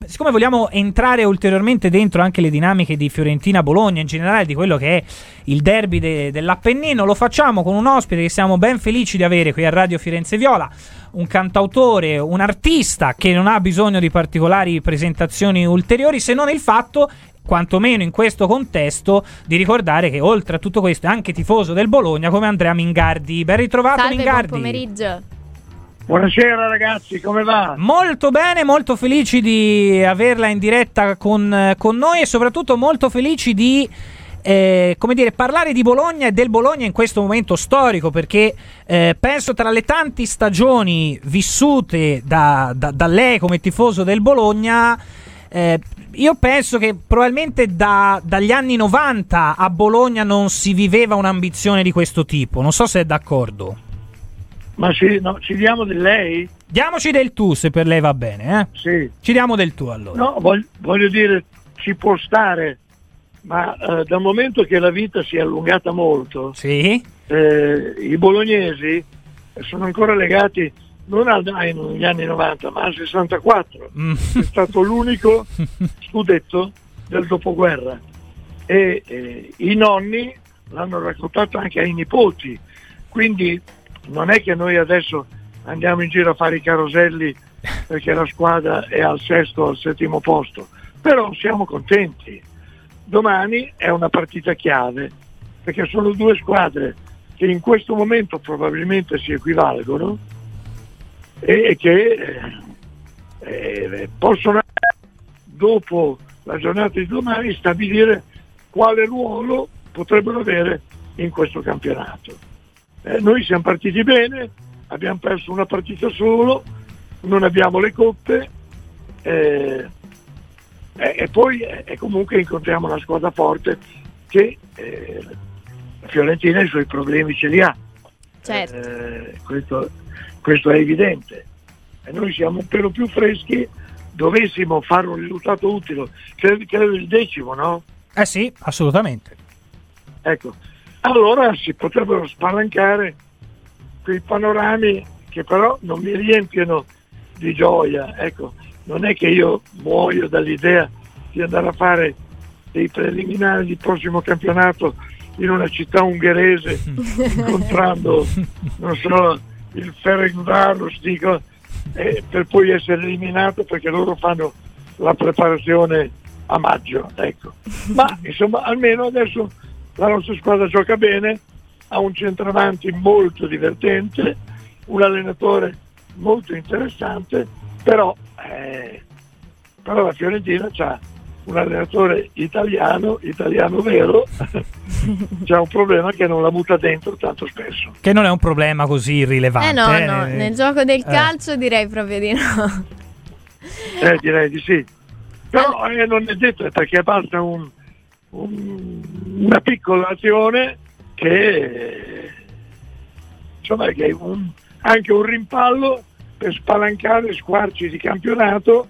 siccome vogliamo entrare ulteriormente dentro anche le dinamiche di Fiorentina-Bologna, in generale di quello che è il derby dell'Appennino, lo facciamo con un ospite che siamo ben felici di avere qui a Radio Firenze Viola, un cantautore, un artista che non ha bisogno di particolari presentazioni ulteriori, se non il fatto, quantomeno in questo contesto, di ricordare che oltre a tutto questo è anche tifoso del Bologna come Andrea Mingardi. Ben ritrovato. Salve, Mingardi. buon pomeriggio. Buonasera ragazzi, come va? Molto bene, molto felici di averla in diretta con noi e soprattutto molto felici di parlare di Bologna e del Bologna in questo momento storico, perché penso tra le tanti stagioni vissute da lei come tifoso del Bologna, io penso che probabilmente dagli anni 90 a Bologna non si viveva un'ambizione di questo tipo. Non so se è d'accordo. Ma ci diamo del lei? Diamoci del tu, se per lei va bene, eh? Sì. Ci diamo del tu, allora. No, voglio dire, ci può stare, ma dal momento che la vita si è allungata molto, sì, i bolognesi sono ancora legati non agli anni 90, ma al 64. È stato l'unico scudetto del dopoguerra. E i nonni l'hanno raccontato anche ai nipoti, quindi non è che noi adesso andiamo in giro a fare i caroselli perché la squadra è al sesto o al settimo posto, però siamo contenti. Domani è una partita chiave, perché sono due squadre che in questo momento probabilmente si equivalgono e che possono, dopo la giornata di domani, stabilire quale ruolo potrebbero avere in questo campionato. Noi siamo partiti bene, abbiamo perso una partita solo, non abbiamo le coppe e poi comunque incontriamo una squadra forte che la Fiorentina i suoi problemi ce li ha. Certo. Questo è evidente. E noi siamo un pelo più freschi, dovessimo fare un risultato utile, credo il 10°, no? Sì, assolutamente. Ecco. Allora si potrebbero spalancare quei panorami che però non mi riempiono di gioia. Ecco, non è che io muoio dall'idea di andare a fare dei preliminari di prossimo campionato in una città ungherese incontrando, non so, il Ferencváros, dico, per poi essere eliminato perché loro fanno la preparazione a maggio. Ecco. Ma insomma, almeno adesso la nostra squadra gioca bene, ha un centravanti molto divertente, un allenatore molto interessante, però la Fiorentina c'ha un allenatore italiano vero, c'è un problema che non la butta dentro tanto spesso. Che non è un problema così rilevante. No, nel gioco del calcio direi proprio di no. Direi di sì. Però non è detto, perché basta una piccola azione che insomma che è anche un rimpallo per spalancare squarci di campionato.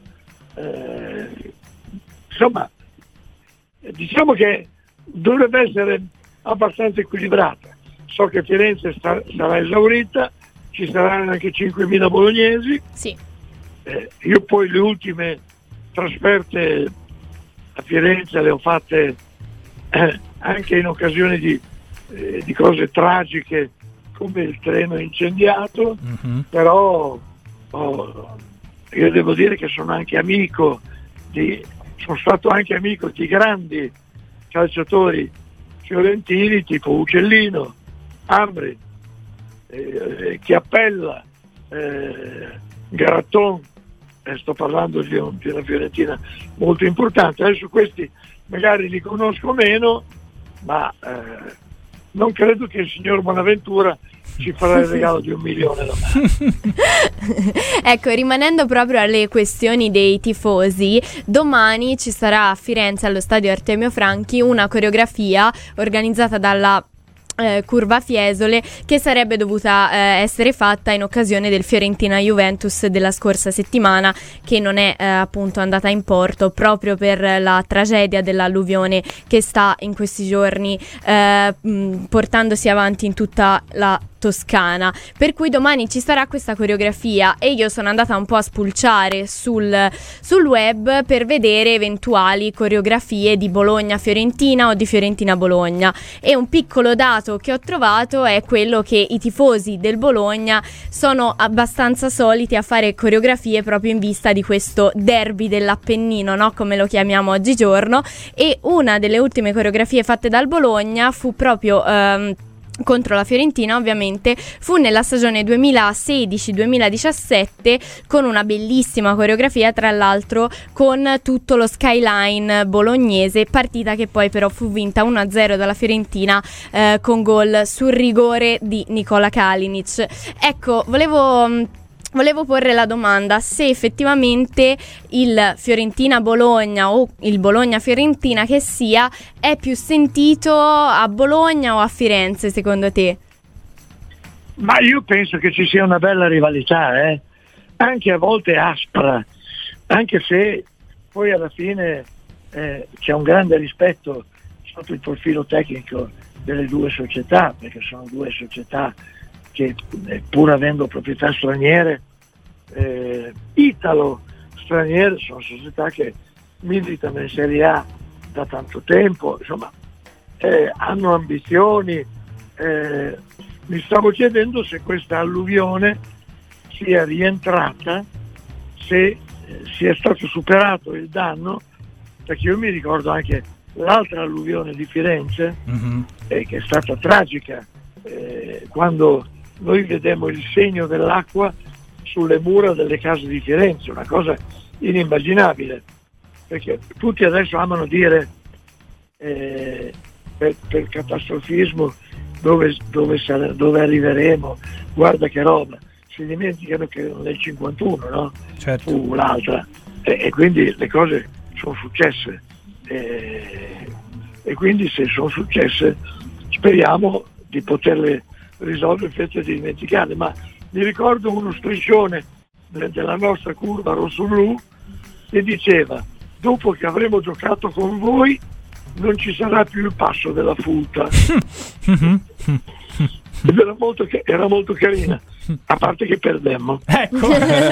Insomma, diciamo che dovrebbe essere abbastanza equilibrata. So che Firenze sarà esaurita, ci saranno anche 5.000 bolognesi. Sì. Io poi le ultime trasferte a Firenze le ho fatte anche in occasione di cose tragiche come il treno incendiato, però io devo dire che sono stato anche amico di grandi calciatori fiorentini tipo Uccellino, Ambri, Chiappella, Garatton, sto parlando di una Fiorentina molto importante. Adesso questi magari li conosco meno, ma non credo che il signor Bonaventura ci farà il regalo di 1 milione domani. Ecco, rimanendo proprio alle questioni dei tifosi, domani ci sarà a Firenze allo stadio Artemio Franchi una coreografia organizzata dalla Curva Fiesole, che sarebbe dovuta essere fatta in occasione del Fiorentina-Juventus della scorsa settimana, che non è appunto andata in porto proprio per la tragedia dell'alluvione che sta in questi giorni portandosi avanti in tutta la toscana, per cui domani ci sarà questa coreografia e io sono andata un po' a spulciare sul web per vedere eventuali coreografie di Bologna-Fiorentina o di Fiorentina-Bologna, e un piccolo dato che ho trovato è quello che i tifosi del Bologna sono abbastanza soliti a fare coreografie proprio in vista di questo derby dell'Appennino, no? Come lo chiamiamo oggigiorno, e una delle ultime coreografie fatte dal Bologna fu proprio contro la Fiorentina, ovviamente fu nella stagione 2016-2017 con una bellissima coreografia, tra l'altro con tutto lo skyline bolognese, partita che poi però fu vinta 1-0 dalla Fiorentina con gol sul rigore di Nikola Kalinic. Ecco, volevo porre la domanda se effettivamente il Fiorentina-Bologna o il Bologna-Fiorentina che sia è più sentito a Bologna o a Firenze, secondo te? Ma io penso che ci sia una bella rivalità, anche a volte aspra, anche se poi alla fine c'è un grande rispetto sotto il profilo tecnico delle due società, perché sono due società che pur avendo proprietà straniere, italo-straniere, sono società che militano in Serie A da tanto tempo, insomma, hanno ambizioni. Mi stavo chiedendo se questa alluvione sia rientrata, se sia stato superato il danno, perché io mi ricordo anche l'altra alluvione di Firenze, che è stata tragica, quando noi vedemmo il segno dell'acqua sulle mura delle case di Firenze, una cosa inimmaginabile, perché tutti adesso amano dire per catastrofismo dove arriveremo, guarda che roba, si dimenticano che nel 51, no? Certo. Fu l'altra, e quindi le cose sono successe, e quindi se sono successe speriamo di poterle risolvere senza dimenticare. Ma mi ricordo uno striscione della nostra curva rosso-blu che diceva: dopo che avremo giocato con voi non ci sarà più il passo della fulta. Ed era molto carina, a parte che perdemmo. Ecco.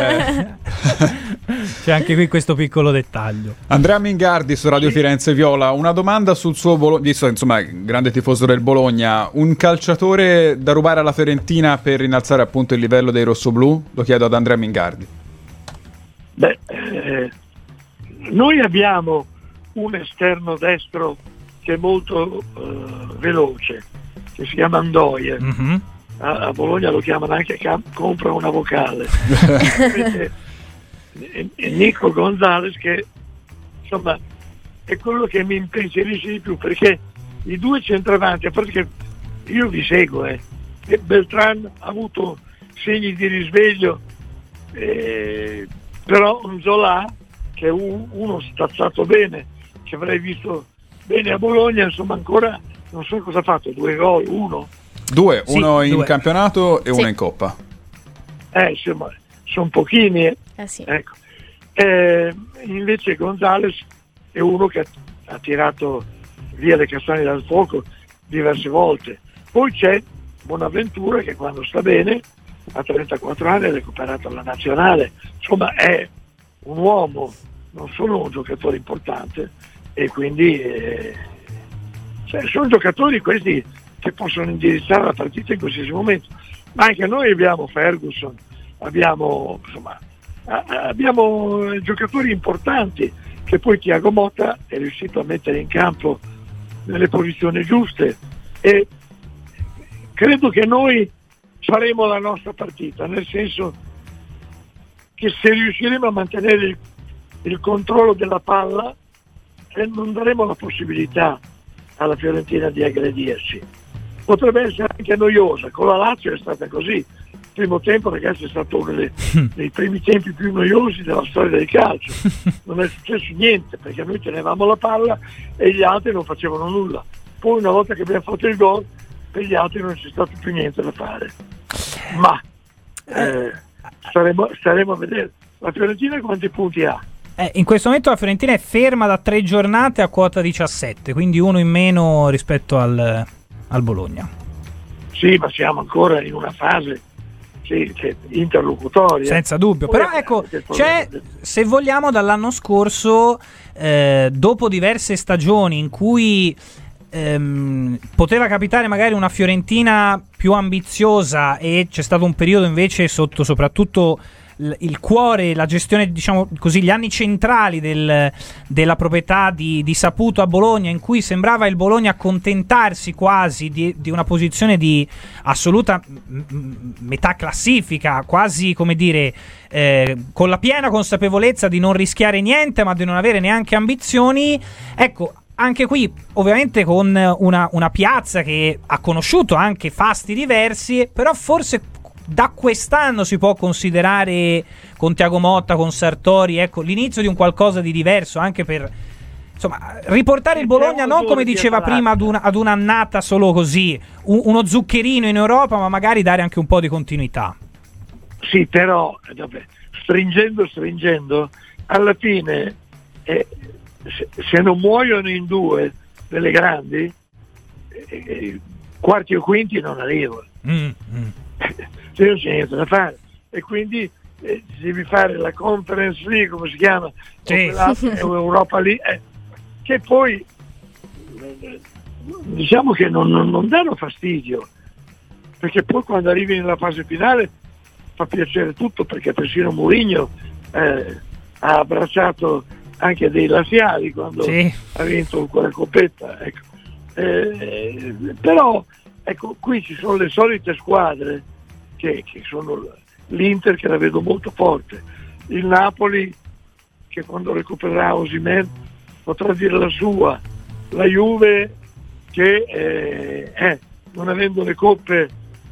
C'è anche qui questo piccolo dettaglio. Andrea Mingardi su Radio Firenze Viola, una domanda sul suo visto insomma grande tifoso del Bologna, un calciatore da rubare alla Fiorentina per innalzare appunto il livello dei rossoblù? Lo chiedo ad Andrea Mingardi. Noi abbiamo un esterno destro che è molto veloce, che si chiama Andoie. A Bologna lo chiamano anche compra una vocale. E Nico Gonzalez, che insomma è quello che mi impensierisce di più, perché i due centravanti, a parte che io vi seguo, e Beltran ha avuto segni di risveglio, però un Zola, che è uno stazzato bene, che avrei visto bene a Bologna, insomma ancora non so cosa ha fatto, 2 gol, uno in campionato e uno in Coppa. Insomma, sono pochini. Sì. Ecco. Invece Gonzalez è uno che ha tirato via le castagne dal fuoco diverse volte. Poi c'è Bonaventura, che quando sta bene, a 34 anni, ha recuperato la nazionale. Insomma, è un uomo, non solo un giocatore importante, e quindi sono giocatori questi che possono indirizzare la partita in qualsiasi momento. Ma anche noi abbiamo Ferguson, abbiamo giocatori importanti, che poi Thiago Motta è riuscito a mettere in campo nelle posizioni giuste, e credo che noi faremo la nostra partita, nel senso che se riusciremo a mantenere il controllo della palla, non daremo la possibilità alla Fiorentina di aggredirci. Potrebbe essere anche noiosa, con la Lazio è stata così. Il primo tempo, ragazzi, è stato uno dei primi tempi più noiosi della storia del calcio. Non è successo niente, perché noi tenevamo la palla e gli altri non facevano nulla. Poi una volta che abbiamo fatto il gol, per gli altri non c'è stato più niente da fare. Ma staremo a vedere. La Fiorentina quanti punti ha? In questo momento la Fiorentina è ferma da 3 giornate a quota 17, quindi uno in meno rispetto al Bologna. Sì, ma siamo ancora in una fase interlocutoria. Senza dubbio, però ecco, c'è, se vogliamo, dall'anno scorso, dopo diverse stagioni in cui poteva capitare magari una Fiorentina più ambiziosa, e c'è stato un periodo invece sotto soprattutto il cuore, la gestione, diciamo così, gli anni centrali della proprietà di Saputo a Bologna, in cui sembrava il Bologna accontentarsi quasi di una posizione di assoluta metà classifica, quasi, come dire, con la piena consapevolezza di non rischiare niente ma di non avere neanche ambizioni. Ecco, anche qui ovviamente con una piazza che ha conosciuto anche fasti diversi, però forse da quest'anno si può considerare, con Thiago Motta, con Sartori, ecco, l'inizio di un qualcosa di diverso, anche per, insomma, riportare il Bologna non, come diceva prima, ad un'annata solo così, uno zuccherino in Europa, ma magari dare anche un po' di continuità. Sì, però stringendo, alla fine se non muoiono in due delle grandi, quarti o quinti non arrivano. Se non c'è niente da fare, e quindi devi fare la Conference League, come si chiama, sì. Europa League, che poi diciamo che non danno fastidio, perché poi quando arrivi nella fase finale fa piacere tutto, perché persino Mourinho ha abbracciato anche dei laziali quando ha vinto quella coppetta, ecco. Però ecco, qui ci sono le solite squadre che sono l'Inter, che la vedo molto forte, il Napoli che quando recupererà Osimhen potrà dire la sua, la Juve che non avendo le coppe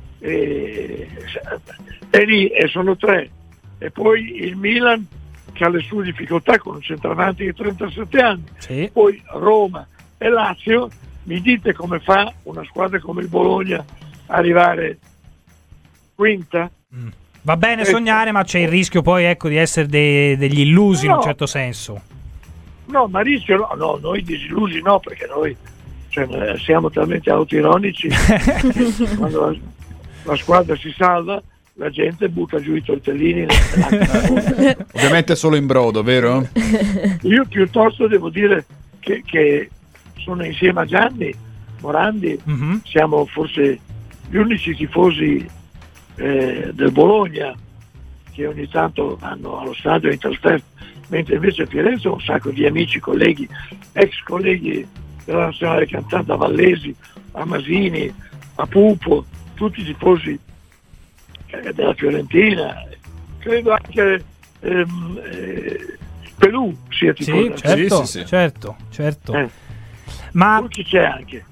è lì, e sono tre, e poi il Milan che ha le sue difficoltà con un centravanti di 37 anni, poi Roma e Lazio. Mi dite come fa una squadra come il Bologna a arrivare quinta? Va bene sognare, ma c'è il rischio poi, ecco, di essere degli illusi, in un certo senso. No, ma rischio no, noi disillusi no, perché noi siamo talmente autoironici che quando la squadra si salva la gente butta giù i tortellini. Ovviamente solo in brodo, vero? Io piuttosto devo dire che sono insieme a Gianni Morandi, siamo forse gli unici tifosi del Bologna che ogni tanto vanno allo stadio in trasferta, mentre invece a Firenze ho un sacco di amici, colleghi, ex colleghi della nazionale cantante, a Vallesi, a Masini, a Pupo, tutti tifosi della Fiorentina, credo anche Pelù sia tifoso. Sì, certo. Ma chi c'è anche?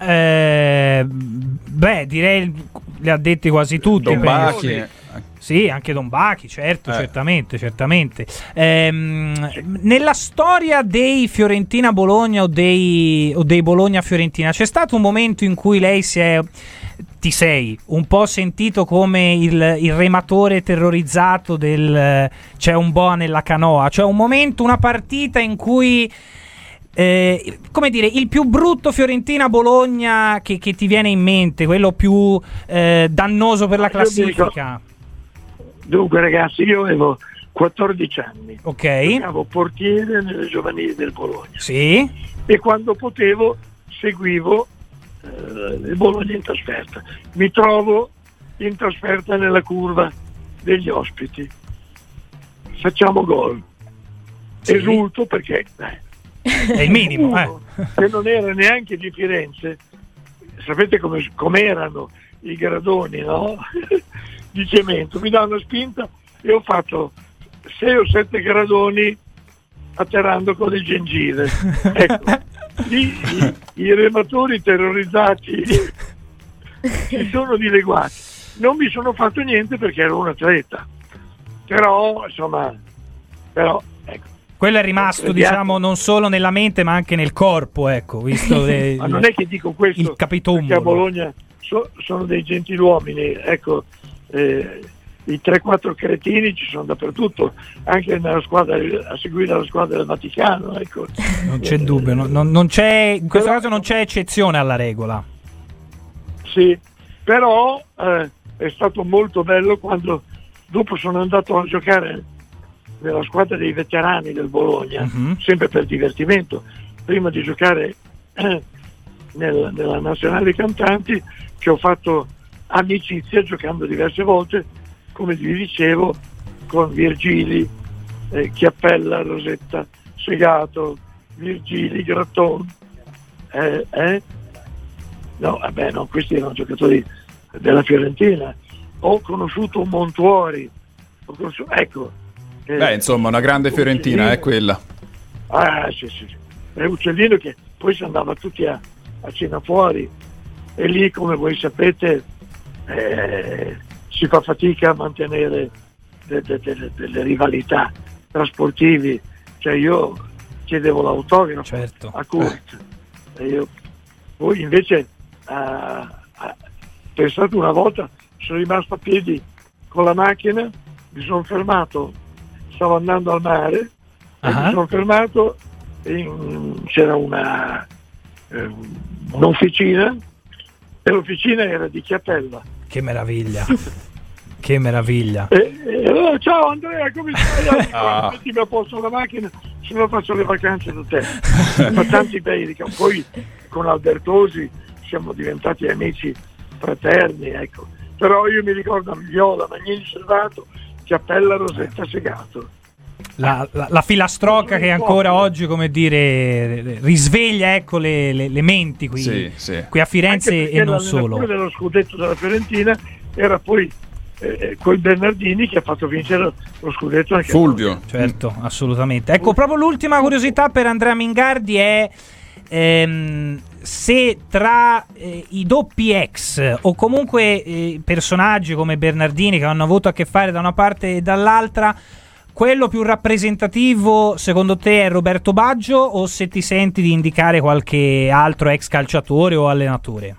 Direi li ha detti quasi tutti. Don Bachi. Sì, anche Don Bachi, certo, certamente. Nella storia dei Fiorentina-Bologna o dei Bologna-Fiorentina c'è stato un momento in cui lei ti sei un po' sentito come il rematore terrorizzato del c'è un boa nella canoa, cioè un momento, una partita in cui come dire, il più brutto Fiorentina-Bologna che ti viene in mente, quello più dannoso per la classifica? Dunque ragazzi, io avevo 14 anni, ok, giocavo portiere nelle giovanili del Bologna, sì, e quando potevo seguivo il Bologna in trasferta. Mi trovo in trasferta nella curva degli ospiti, facciamo gol, esulto perché è il minimo, che non era neanche di Firenze. Sapete come erano i gradoni, no? Di cemento, mi dà una spinta e ho fatto 6 o 7 gradoni atterrando con il gengive. Ecco, i rematori terrorizzati si sono dileguati. Non mi sono fatto niente perché ero un atleta, però insomma, ecco. Quello è rimasto, diciamo, non solo nella mente ma anche nel corpo, ecco, visto ma non è che dico questo il capitombolo, perché a Bologna sono dei gentiluomini, ecco, i 3-4 cretini ci sono dappertutto, anche nella squadra, a seguire la squadra del Vaticano, ecco. Non c'è dubbio, non c'è, in questo caso non c'è eccezione alla regola. Sì, però è stato molto bello quando dopo sono andato a giocare nella squadra dei veterani del Bologna, sempre per divertimento, prima di giocare nella nazionale cantanti, che ho fatto amicizia giocando diverse volte, come vi dicevo, con Virgili, Chiappella, Rosetta, Segato, Virgili, Gratton, no, questi erano giocatori della Fiorentina. Ho conosciuto Montuori, insomma, una grande Fiorentina è quella. Sì. E Uccellino, che poi si andava tutti a cena fuori, e lì, come voi sapete, si fa fatica a mantenere delle rivalità tra sportivi. Cioè, io chiedevo l'autografo, certo, a Kurt, poi invece pensate, una volta sono rimasto a piedi con la macchina, mi sono fermato, stavo andando al mare, e mi sono fermato, c'era un'officina, e l'officina era di Chiappella. Che meraviglia. Che meraviglia. Ciao Andrea, come stai? Mettimi a posto la macchina, se no faccio le vacanze da te. Ma tanti bei ricordi. Poi con Albertosi siamo diventati amici fraterni, ecco. Però io mi ricordo Viola, Magnini Servato, Chiappella, Rosetta, Segato. La filastrocca che ancora oggi, come dire, risveglia, ecco, le menti qui, qui a Firenze e non solo. Il dello scudetto della Fiorentina era poi quel Bernardini che ha fatto vincere lo scudetto anche Fulvio. Certo, assolutamente. Ecco, proprio l'ultima curiosità per Andrea Mingardi è se tra i doppi ex o comunque personaggi come Bernardini che hanno avuto a che fare da una parte e dall'altra, quello più rappresentativo secondo te è Roberto Baggio, o se ti senti di indicare qualche altro ex calciatore o allenatore?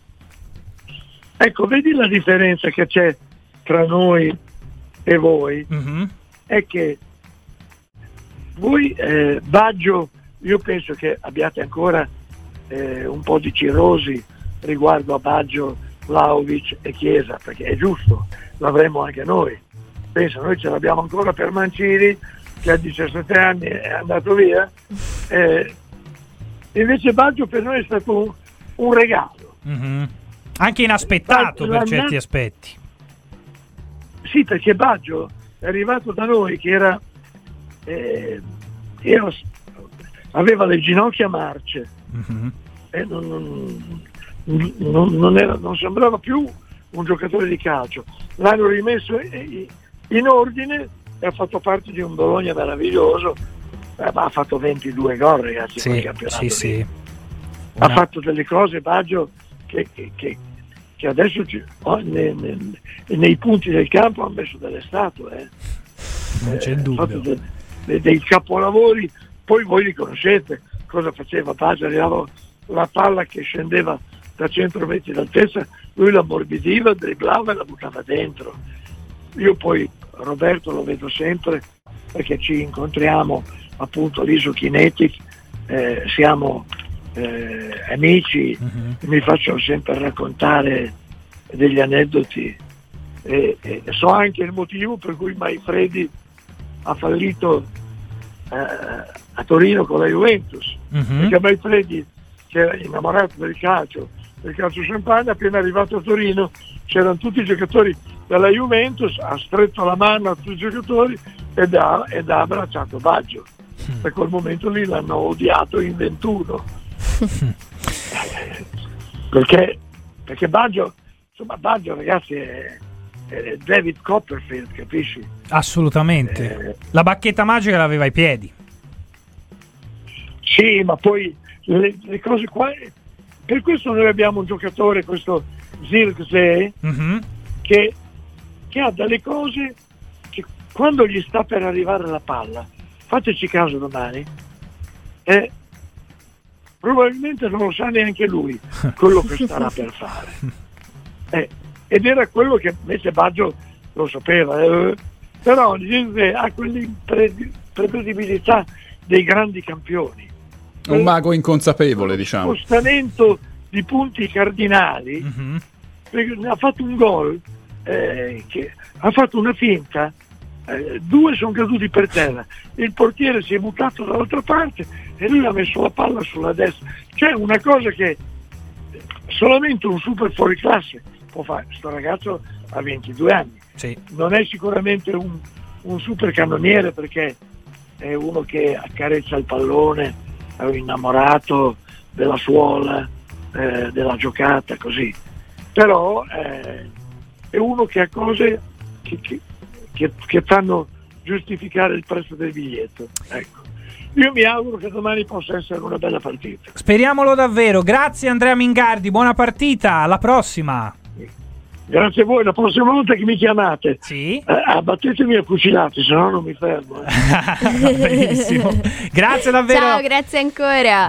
Ecco, vedi la differenza che c'è tra noi e voi? È che voi, Baggio, io penso che abbiate ancora un po' di cirrosi riguardo a Baggio, Vlahovic e Chiesa, perché è giusto, l'avremo anche noi. Pensa, noi ce l'abbiamo ancora per Mancini, che a 17 anni è andato via, invece Baggio per noi è stato un regalo. Anche inaspettato per certi aspetti. Sì, perché Baggio è arrivato da noi che aveva le ginocchia marce, non sembrava più un giocatore di calcio. L'hanno rimesso in ordine e ha fatto parte di un Bologna meraviglioso, ma ha fatto 22 gol, ragazzi, nel campionato. Sì. Ha fatto delle cose Baggio che adesso nei punti del campo ha messo delle statue. Non c'è dubbio. Ha fatto dei capolavori. Poi voi li conoscete cosa faceva Baggio, arrivava la palla che scendeva da 100 metri d'altezza, lui la ammorbidiva, dribblava e la buttava dentro. Io poi Roberto lo vedo sempre perché ci incontriamo appunto all'Isokinetic, siamo amici, mi faccio sempre raccontare degli aneddoti e so anche il motivo per cui Maifredi ha fallito a Torino con la Juventus, perché Maifredi, che era innamorato del calcio champagne, appena arrivato a Torino c'erano tutti i giocatori della Juventus, ha stretto la mano a tutti i giocatori ed ha abbracciato Baggio. Per quel momento lì l'hanno odiato in 21 perché Baggio ragazzi è David Copperfield, capisci? Assolutamente. La bacchetta magica l'aveva ai piedi. Sì, ma poi le cose qua, per questo noi abbiamo un giocatore, questo Zirkzee, che ha delle cose che quando gli sta per arrivare la palla, fateci caso domani, probabilmente non lo sa neanche lui quello che starà per fare, ed era quello che invece Baggio lo sapeva, però Zirkzee ha quell'imprevedibilità dei grandi campioni, un mago inconsapevole, diciamo, spostamento di punti cardinali perché ha fatto un gol, che ha fatto una finta, 2 sono caduti per terra, il portiere si è buttato dall'altra parte e lui ha messo la palla sulla destra. Cioè una cosa che solamente un super fuoriclasse può fare. Sto ragazzo ha 22 anni, Sì. non è sicuramente un super cannoniere, perché è uno che accarezza il pallone, è un innamorato della suola, della giocata, così. Però è uno che ha cose che fanno giustificare il prezzo del biglietto. Ecco. Io mi auguro che domani possa essere una bella partita. Speriamolo davvero. Grazie Andrea Mingardi, buona partita, alla prossima. Grazie a voi, la prossima volta che mi chiamate, Sì. abbattetemi a fucilati, se no non mi fermo. Benissimo. Grazie davvero. Ciao, grazie ancora.